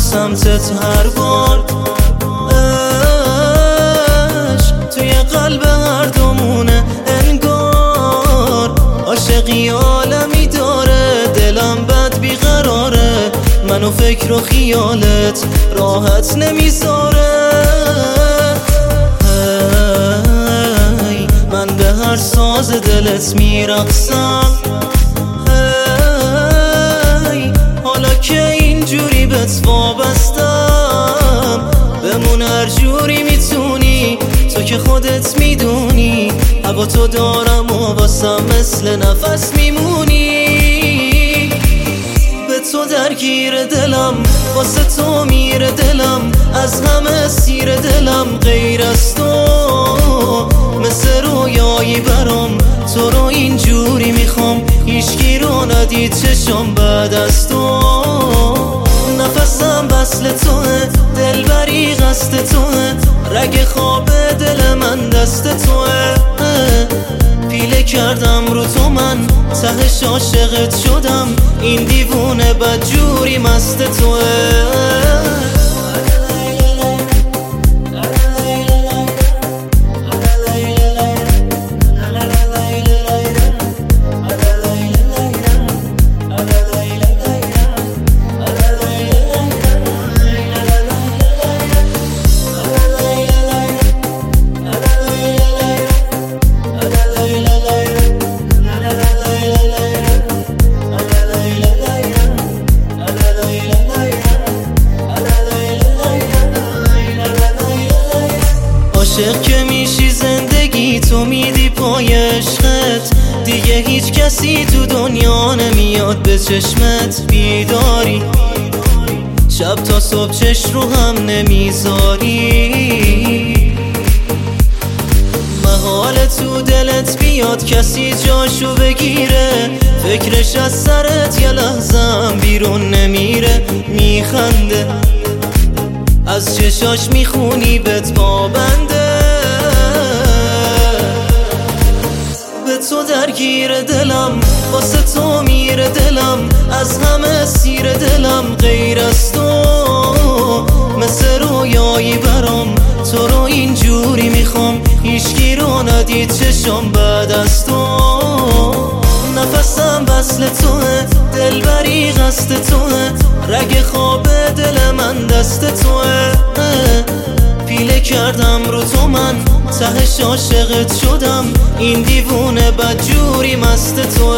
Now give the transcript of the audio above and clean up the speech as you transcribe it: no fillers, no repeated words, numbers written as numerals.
سمتت هر بار. عشق توی قلب هر دومونه انگار، عاشقی عالمی داره، دلم بد بیقراره، منو فکر و خیالت راحت نمیذاره. من به هر ساز دلت میرقصم، حالا که اینجوری بهت وابستم، بمون هر جوری میتونی، تو که خودت میدونی هوا تو دارم و واسم مثل نفس میمونی. به تو درگیر دلم، واسه تو میره دلم، از همه سیر دلم غیر از تو، مثل رویایی برام تو رو اینجوری میخوام، هیچکی رو ندید چشم بعد از تو. نفسم وصل توه، دلبری قصد توه، رگ خواب دل من دست توه. پیله کردم رو تو من، تهش عاشقت شدم، این دیوونه بدجوری مست توه. عاشق که میشی زندگی تو میدی پای عشقت، دیگه هیچ کسی تو دنیا نمیاد به چشمت. بیداری شب تا صبح چشم رو هم نمیذاری، محال تو دلت بیاد کسی جاشو بگیره، فکرش از سرت یه لحظم بیرون نمیره. میخنده از چشاش میخونی بهت پابنده، به تو درگیر دلم، واسه تو میره دلم، از همه سیر دلم غیر از تو، مثل رویایی برام تو رو اینجوری میخوام، هیچکی رو ندید چشم بعد از تو. نفسم وصل توه، دلبری قصد توه، رگ خواب دل من دست توه. پیله کردم رو تو من، تهش عاشقت شدم، این دیوونه بدجوری مست توه.